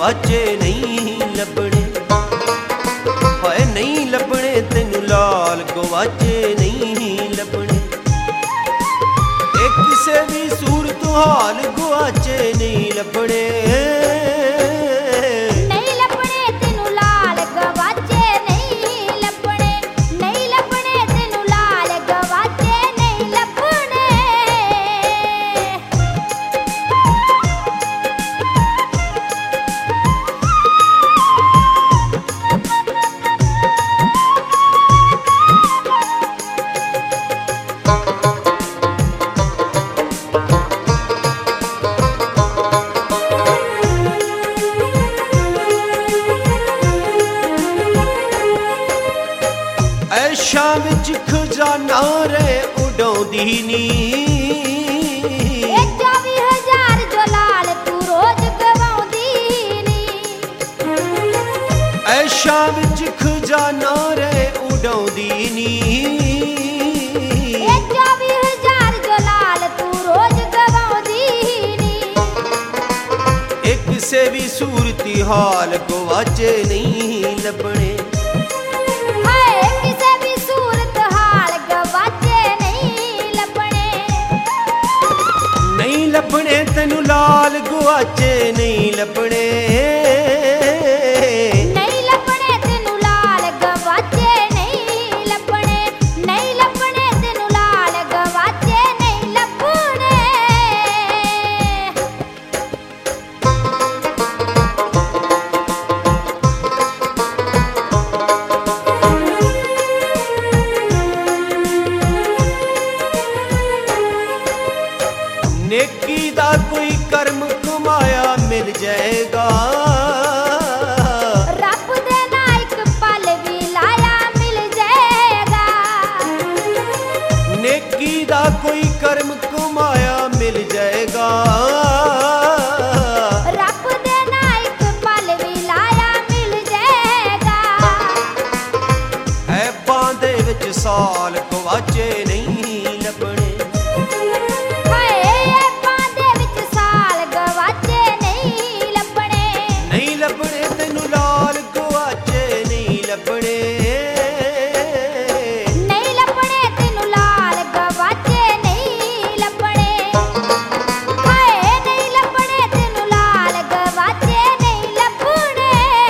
ਗਵਾਚੇ ਨਹੀਂ ਲੱਭਣੇ, ਹਾਏ ਨਹੀਂ ਲੱਭਣੇ ਤੈਨੂੰ ਲਾਲ ਗਵਾਚੇ ਨਹੀਂ ਲੱਭਣੇ। ਇਹ ਕਿਸੇ ਵੀ ਸੂਰਤ ਹਾਲ ਗਵਾਚੇ ਨਹੀਂ ਲੱਭਣੇ, ਨਹੀਂ ਲੱਭਣੇ ਤੈਨੂੰ ਲਾਲ ਗਵਾਚੇ ਨਹੀਂ ਲੱਭਣੇ, ਨਹੀਂ ਲੱਭਣੇ ਤੈਨੂੰ ਲਾਲ ਗਵਾਚੇ ਨਹੀਂ ਲੱਭਣੇ। ਐਸ਼ਾਂ ਵਿੱਚ ਖਜ਼ਾਨਾ ਰੇ ਉਡਾਉਂਦੀ ਨੀ, ਇਹ 24,000 ਜੋ ਲਾਲ ਤੂੰ ਰੋਜ਼ ਗਵਾਉਂਦੀ ਨੀ। ਐਸ਼ਾਂ ਵਿੱਚ ਖਜ਼ਾਨਾ ਰੇ ਉਡਾਉਂਦੀ ਨੀ, ਇਹ 24,000 ਜੋ ਲਾਲ ਤੂੰ ਰੋਜ਼ ਗਵਾਉਂਦੀ ਨੀ। ਇਹ ਕਿਸੇ ਵੀ ਸੂਰਤੀ ਹਾਲ ਗਵਾਚੇ ਨਹੀਂ ਲੱਭਣੇ, ਹਾਏ ਕਿਸੇ ਵੀ ਸੂਰਤ ਹਾਲ ਗਵਾਚੇ ਨਹੀਂ ਲੱਭਣੇ, ਨਹੀਂ ਲੱਭਣੇ ਤੈਨੂੰ ਲਾਲ ਗਵਾਚੇ ਨਹੀਂ ਲੱਭਣੇ, ਨਹੀਂ ਲੱਭਣੇ ਤੈਨੂੰ ਲਾਲ ਗਵਾਚੇ ਨਹੀਂ ਲੱਭਣੇ, ਨਹੀਂ ਲੱਭਣੇ ਤੈਨੂੰ ਲਾਲ ਗਵਾਚੇ ਨਹੀਂ ਲੱਭਣੇ। ਨੇਕੀ ਦਾ ਕੋਈ ਕਰਮ ਕਮਾਇਆ ਮਿਲ ਜਾਏਗਾ, ਰੱਬ ਦੇ ਨਾਲ ਇੱਕ ਪਲ ਵੀ ਲਾਇਆ ਮਿਲ ਜਾਏਗਾ, ਨੇਕੀ ਦਾ ਕੋਈ ਕਰਮ ਕਮਾਇਆ ਮਿਲ ਜਾਏਗਾ, ਰੱਬ ਦੇ ਨਾਲ ਇੱਕ ਪਲ ਵੀ ਲਾਇਆ ਮਿਲ ਜਾਏਗਾ। ਐਬਾਂ ਦੇ ਵਿੱਚ ਸਾਲ ਗਵਾਚੇ ਨਹੀਂ ਲੱਭਣੇ, ਹਾਏ ਬਾਂਦੇ ਵਿੱਚ ਸਾਲ ਗਵਾਚੇ ਨਹੀਂ ਲੱਭਣੇ, ਨਹੀਂ ਲੱਭਣੇ ਤੈਨੂੰ ਲਾਲ ਗਵਾਚੇ ਨਹੀਂ ਲੱਭਣੇ, ਨਹੀਂ ਲੱਭਣੇ ਤੈਨੂੰ ਲਾਲ ਗਵਾਚੇ ਨਹੀਂ ਲੱਭਣੇ, ਹਾਏ ਨਹੀਂ ਲੱਭਣੇ ਤੈਨੂੰ ਲਾਲ ਗਵਾਚੇ ਨਹੀਂ ਲੱਭਣੇ।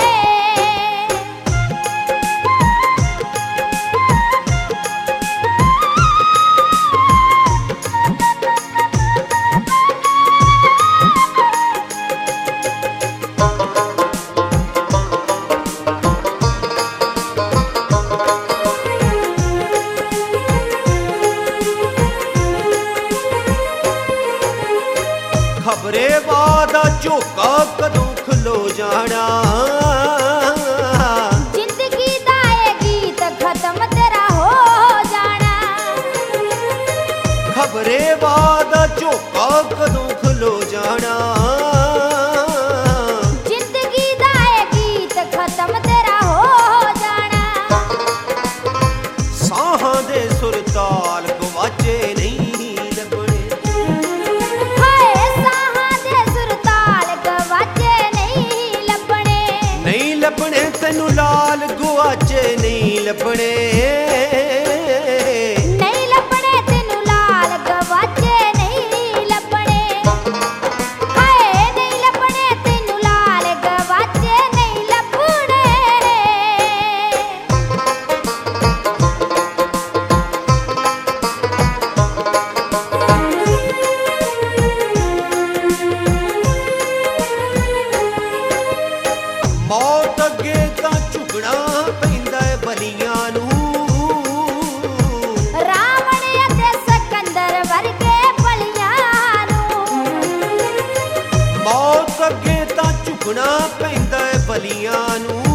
ਖਬਰੇ ਵਾਦਾ ਝੋਕਾ ਕਦੋਂ ਖਲੋ ਜਾਣਾ, ਜ਼ਿੰਦਗੀ ਦਾ ਇਹ ਗੀਤ ਖਤਮ ਤੇਰਾ ਹੋ ਜਾਣਾ, ਖਬਰੇ ਵਾਦਾ ਝੋਕਾ ਕਦੋਂ ਖਲੋ ਜਾਣਾ, ਜ਼ਿੰਦਗੀ ਦਾ ਇਹ ਗੀਤ ਖਤਮ ਤੇਰਾ ਹੋ ਜਾਣਾ। ਸਾਹਾਂ ਦੇ ਸੁਰਤਾਲ ਗਵਾਚੇ ਨਹੀਂ ਲੱਭਣੇ, ਹਾਏ ਸਾਹਾਂ ਦੇ ਸੁਰਤਾਲ ਗਵਾਚੇ ਨਹੀਂ ਲੱਭਣੇ, ਨਹੀਂ ਲੱਭਣੇ ਤੈਨੂੰ ਲਾਲ ਗਵਾਚੇ ਨਹੀਂ ਲੱਭਣੇ, ਨਹੀਂ ਲੱਭਣੇ ਤੈਨੂੰ ਲਾਲ ਗਵਾਚੇ ਨਹੀਂ ਲੱਭਣੇ, ਹਾਏ ਨਹੀਂ ਲੱਭਣੇ ਤੈਨੂੰ ਲਾਲ ਗਵਾਚੇ ਨਹੀਂ ਲੱਭਣੇ। ਮੌਤ ਅੱਗੇ ਤਾਂ ਝੁਕਣਾ ਪੈਂਦਾ ਏ ਬਲੀਆਂ ਨੂੰ, ਰਾਵਣ ਅਤੇ ਸਿਕੰਦਰ ਵਰਗੇ ਬਲੀਆਂ ਨੂੰ, ਮੌਤ ਅੱਗੇ ਤਾਂ ਝੁਕਣਾ ਪੈਂਦਾ ਏ ਬਲੀਆਂ ਨੂੰ,